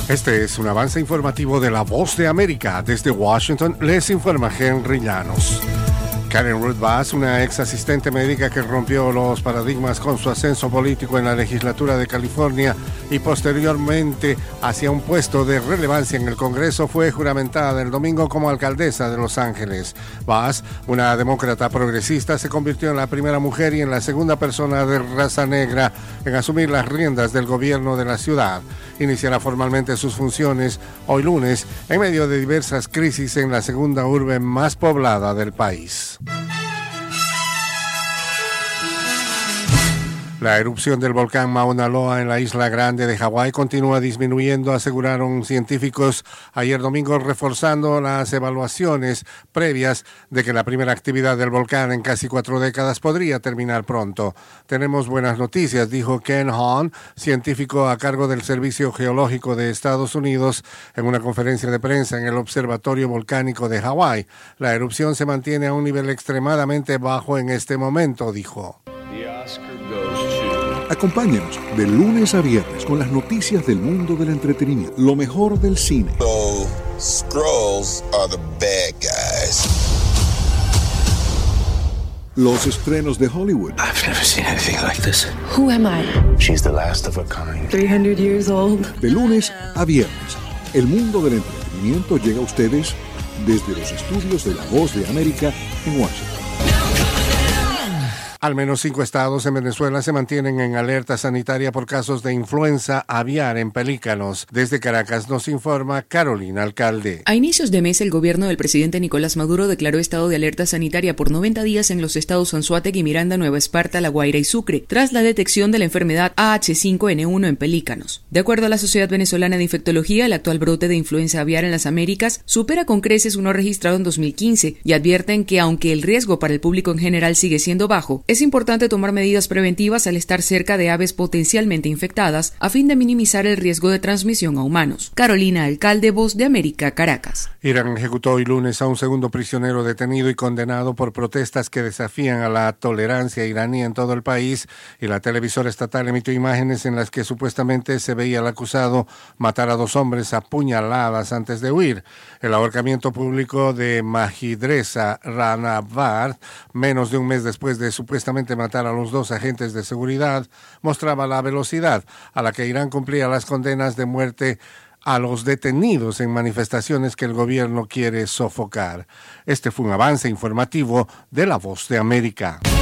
Este es un avance informativo de La Voz de América. Desde Washington les informa Henry Llanos. Karen Ruth Bass, una ex asistente médica que rompió los paradigmas con su ascenso político en la legislatura de California y posteriormente hacia un puesto de relevancia en el Congreso, fue juramentada el domingo como alcaldesa de Los Ángeles. Bass, una demócrata progresista, se convirtió en la primera mujer y en la segunda persona de raza negra en asumir las riendas del gobierno de la ciudad. Iniciará formalmente sus funciones hoy lunes en medio de diversas crisis en la segunda urbe más poblada del país. La erupción del volcán Mauna Loa en la isla Grande de Hawái continúa disminuyendo, aseguraron científicos ayer domingo, reforzando las evaluaciones previas de que la primera actividad del volcán en casi 4 décadas podría terminar pronto. Tenemos buenas noticias, dijo Ken Hahn, científico a cargo del Servicio Geológico de Estados Unidos, en una conferencia de prensa en el Observatorio Volcánico de Hawái. La erupción se mantiene a un nivel extremadamente bajo en este momento, dijo. Acompáñanos de lunes a viernes con las noticias del mundo del entretenimiento, lo mejor del cine. So, Skrulls are the bad guys. Los estrenos de Hollywood. I've never seen anything like this. Who am I? She's the last of a kind. 300 years old. De lunes a viernes, el mundo del entretenimiento llega a ustedes desde los estudios de La Voz de América en Washington. Al menos 5 estados en Venezuela se mantienen en alerta sanitaria por casos de influenza aviar en pelícanos. Desde Caracas nos informa Carolina Alcalde. A inicios de mes, el gobierno del presidente Nicolás Maduro declaró estado de alerta sanitaria por 90 días en los estados Anzoátegui, Miranda, Nueva Esparta, La Guaira y Sucre, tras la detección de la enfermedad AH5N1 en pelícanos. De acuerdo a la Sociedad Venezolana de Infectología, el actual brote de influenza aviar en las Américas supera con creces uno registrado en 2015 y advierten que, aunque el riesgo para el público en general sigue siendo bajo, es importante tomar medidas preventivas al estar cerca de aves potencialmente infectadas a fin de minimizar el riesgo de transmisión a humanos. Carolina Alcalde, Voz de América, Caracas. Irán ejecutó hoy lunes a un segundo prisionero detenido y condenado por protestas que desafían a la tolerancia iraní en todo el país, y la televisora estatal emitió imágenes en las que supuestamente se veía al acusado matar a 2 hombres a puñaladas antes de huir. El ahorcamiento público de Mahidreza Rahnavard, menos de un mes después de supuestamente matar a los 2 agentes de seguridad, mostraba la velocidad a la que Irán cumplía las condenas de muerte a los detenidos en manifestaciones que el gobierno quiere sofocar. Este fue un avance informativo de La Voz de América.